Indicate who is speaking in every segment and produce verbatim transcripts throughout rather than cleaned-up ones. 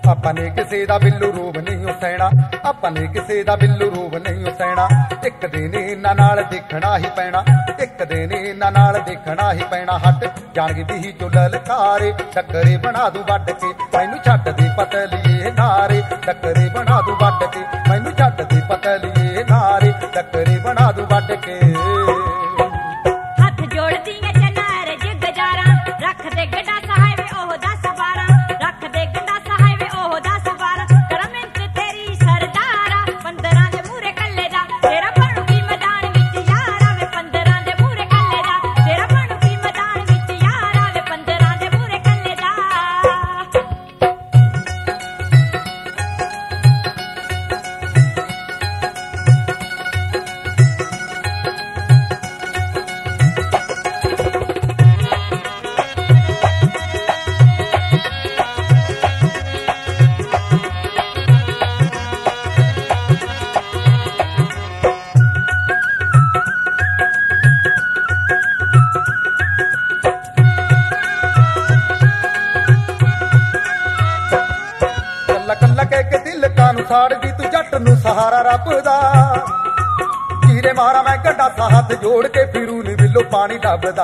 Speaker 1: ਆਪਾਂ ਨੇ ਕਿਸੇ ਦਾ ਬਿੱਲੂ ਰੂਪ ਨਹੀਂ ਸਹਿਣਾ, ਆਪਾਂ ਨੇ ਕਿਸੇ ਦਾ ਬਿੱਲੂ ਰੂਪ ਨਹੀਂ ਸਹਿਣਾ। ਇੱਕ ਦਿਨ ਇਹਨਾਂ ਨਾਲ ਦੇਖਣਾ ਹੀ ਪੈਣਾ, ਇੱਕ ਦਿਨ ਇਹਨਾਂ ਨਾਲ ਦੇਖਣਾ ਹੀ ਪੈਣਾ। ਹੱਟ ਜਾਣਗੇ ਵੀ ਜੋ ਲਲਕਾਰੇ, ਟੱਕਰੇ ਬਣਾ ਦੂ ਵੱਢ ਕੇ ਮੈਨੂੰ ਛੱਡ ਦੇ ਪਤਲੀਏ ਨਾਰੇ, ਟੱਕਰੇ ਬਣਾ ਦੂ ਵੱਢ ਕੇ ਮੈਨੂੰ ਛੱਡ ਦੇ ਪਤਲੀਏ ਨਾਰੇ, ਟੱਕਰੇ ਬਣਾ ਦੂ ਵੱਢ ਕੇ।
Speaker 2: ਹੱਥ ਜੋੜਦੀਆਂ ਚਨਾਰ ਜਿੱਗ ਜਾਰਾਂ, ਰੱਖ ਦੇ ਗੰਡਾ ਸਹਾਏ ਵੇ ਉਹ ਦਸ ਬਾਰਾਂ, ਰੱਖ ਦੇ ਗੰਡਾ ਸਹਾਏ ਵੇ ਉਹ ਦਸ ਬਾਰਾਂ। ਕਰਮਿੰਤ ਤੇਰੀ ਸਰਦਾਰਾ, ਪੰਦਰਾਂ ਦੇ ਮੂਹਰੇ ਕੱਲੇ ਦਾ ਤੇਰਾ ਬਣੂਗੀ ਮੈਦਾਨ ਵਿੱਚ ਯਾਰਾ ਵੇ, ਪੰਦਰਾਂ ਦੇ ਮੂਹਰੇ ਕੱਲੇ ਦਾ ਤੇਰਾ ਬਣੂਗੀ ਮੈਦਾਨ ਵਿੱਚ ਯਾਰਾ ਵੇ, ਪੰਦਰਾਂ ਦੇ ਮੂਹਰੇ ਕੱਲੇ ਦਾ।
Speaker 1: ਕੱਲਾ ਕਹਿ ਕੇ ਦਿਲ ਕਾਨੂੰ ਸਾੜਦੀ ਤੂੰ ਜੱਟ ਨੂੰ ਸਹਾਰਾ ਰੱਬ ਦਾ। ਚੀਰੇ ਮਾਰਾ ਮੈਂ ਗੱਡਾ ਹੱਥ ਜੋੜ ਕੇ ਫਿਰੂ ਨੀ ਬਿੱਲੋ ਪਾਣੀ ਡੱਬਦਾ।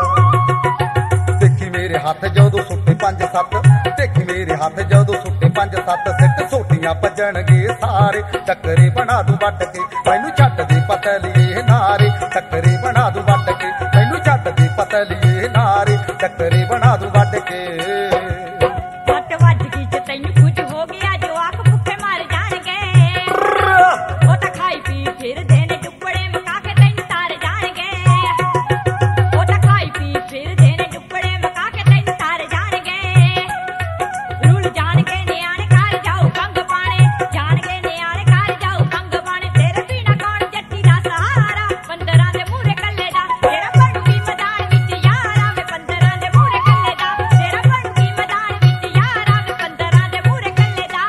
Speaker 1: ਦੇਖੀ ਮੇਰੇ ਹੱਥ ਜਦੋਂ ਸੁੱਟੇ ਪੰਜ ਸੱਤ, ਦੇਖੀ ਮੇਰੇ ਹੱਥ ਜਦੋਂ ਸੁੱਟੇ ਪੰਜ ਸੱਤ। ਸਿੱਟ ਸੋਟੀਆਂ ਭੱਜਣਗੇ ਸਾਰੇ, ਟੱਕਰੇ ਬਣਾ ਦੂ ਵੱਢ ਕੇ ਮੈਨੂੰ ਛੱਡ ਦੇ ਪਤਲੀਏ ਨਾਰੇ, ਟੱਕਰੇ ਬਣਾ ਦੂ ਵੱਢ ਕੇ ਮੈਨੂੰ ਛੱਡ ਦੇ ਪਤਲੀਏ ਨਾਰੇ, ਟੱਕਰੇ ਬਣਾ ਦੂ ਵੱਢ ਕੇ।
Speaker 2: ਸੱਟ ਵੱਜ ਗਈ ਜੇ ਤੈਨੂੰ ਕੁਝ ਹੋ ਗਿਆ, ਜਵਾਕ ਭੁੱਖੇ ਮਰ ਜਾਣਗੇ। ਉਹ ਤਾਂ ਖਾਈ ਪੀ ਫਿਰਦੇ ਨੇ ਡੁੱਬੜੇ ਮਕਾ ਕੇ ਤੈਨੂੰ ਤਾਰ ਜਾਣਗੇ। ਉਹ ਤਾਂ ਖਾਈ ਪੀ ਫਿਰਦੇ ਨੇ ਡੁੱਬੜੇ ਮਕਾ ਕੇ ਤੈਨੂੰ ਤਾਰ ਜਾਣਗੇ। ਰੁੱਲ ਜਾਣਗੇ ਨਿਆਣੇ ਘਰ ਜਾਊ ਕੰਗ ਪਾਣੇ, ਜਾਣਗੇ ਨਿਆਣੇ ਘਰ ਜਾਊ ਕੰਗ ਪਾਣੇ। ਤੇਰੇ ਬਿਨਾ ਕੌਣ ਜੱਟੀ ਦਾ ਸਹਾਰਾ, ਪੰਦਰਾਂ ਦੇ ਮੂਹਰੇ ਕੱਲੇ ਦਾ ਤੇਰਾ ਬਣੂਗੀ ਮੈਦਾਨ ਵਿੱਚ ਯਾਰਾ ਵੇ, ਪੰਦਰਾਂ ਦੇ ਮੂਹਰੇ ਕੱਲੇ ਦਾ ਤੇਰਾ ਬਣੂਗੀ ਮੈਦਾਨ ਵਿੱਚ ਯਾਰਾ ਵੇ, ਪੰਦਰਾਂ ਦੇ ਮੂਹਰੇ ਕੱਲੇ ਦਾ।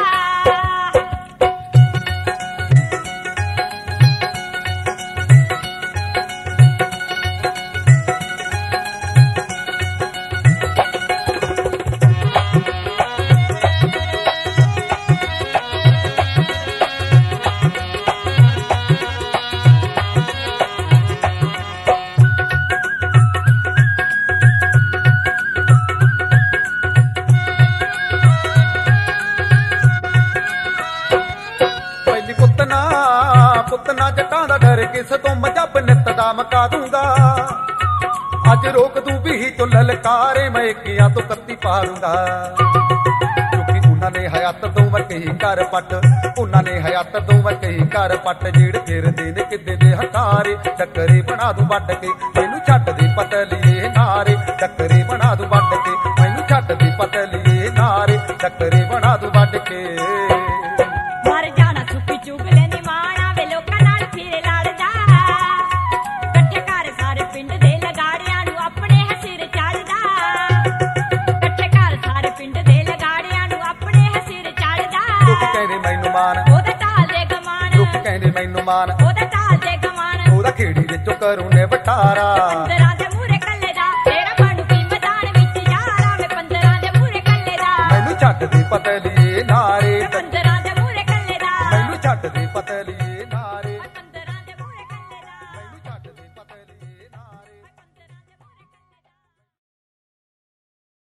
Speaker 1: ਪਹਿਲੀ ਪੁੱਤ ਨਾ ਪੁੱਤ ਨਾ ਜੱਟਾਂ ਦਾ ਡਰ ਕਿਸ ਤੋਂ ਮਜਬ ਨਿੱਤ ਦਾ ਮਕਾ ਦੂੰਗਾ। ਅੱਜ ਰੋਕ ਦੂੰ ਵੀ ਤੋਂ ਲਲਕਾਰੇ, ਮੈਂ ਇੱਕਿਆਂ ਤੋਂ ਕੱਤੀ ਪਾ ਦੂੰਗਾ। ਕਿਉਂਕਿ ਉਹਨਾਂ ਨੇ ਹਯਾਤ ਤੋਂ ਵੱਟੇ ਘਰ ਪੱਟ, ਉਹਨਾਂ ਨੇ ਹਯਾਤ ਤੋਂ ਵੱਟੇ ਘਰ ਪੱਟ। ਜਿਹੜੇ ਫਿਰਦੇ ਨੇ ਕਿੱਦੇ ਦੇ ਹਕਾਰੇ, ਟੱਕਰੇ ਬਣਾ ਦੂੰ ਵੱਢ ਕੇ ਮੈਨੂੰ ਛੱਡ ਦੇ ਪਤਲੀਏ ਨਾਰੇ, ਟੱਕਰੇ ਬਣਾ ਦੂੰ ਵੱਢ ਕੇ ਮੈਨੂੰ ਛੱਡ ਦੇ ਪਤਲੀਏ ਨਾਰੇ, ਟੱਕਰੇ ਬਣਾ ਦੂੰ ਵੱਢ ਕੇ।
Speaker 2: ਮਰ ਜਾਣਾ ਸੁੱਕੀ ਚੁਗਲੇ ਨੀ ਮਾਣਾ ਵੇ, ਲੋਕਾਂ ਨਾਲ ਫਿਰ ਲੜਦਾ। ਇਕੱਠੇ ਘਰ ਸਾਰੇ ਪਿੰਡ ਦੇ ਲਗਾੜਿਆਂ ਨੂੰ ਆਪਣੇ ਹਸਿਰ ਚੜਦਾ। ਇਕੱਠੇ ਘਰ ਸਾਰੇ ਪਿੰਡ ਦੇ ਲਗਾੜਿਆਂ ਨੂੰ ਆਪਣੇ ਹਸਿਰ ਚੜਦਾ।
Speaker 1: ਲੋਕ ਕਹਿੰਦੇ ਮੈਨੂੰ ਮਾਨ,
Speaker 2: ਉਹਦਾ ਢਾਲ ਦੇ ਗਮਾਨ,
Speaker 1: ਲੋਕ ਕਹਿੰਦੇ ਮੈਨੂੰ ਮਾਨ,
Speaker 2: ਉਹਦਾ ਢਾਲ ਦੇ ਗਮਾਨ।
Speaker 1: ਉਹਦਾ ਖੇੜੀ ਵਿੱਚੋਂ ਕਰੂੰ ਨੇ ਵਟਾਰਾ।
Speaker 2: ਪੰਦਰਾਂ ਦੇ ਮੂਹਰੇ ਕੱਲੇ ਦਾ ਤੇਰਾ ਬਣੂਗੀ ਮੈਦਾਨ ਵਿੱਚ ਯਾਰਾ ਵੇ, ਪੰਦਰਾਂ ਦੇ ਮੂਹਰੇ ਕੱਲੇ ਦਾ
Speaker 1: ਮੈਨੂੰ ਛੱਡ ਦੇ ਪਤਲੀਏ ਨਾ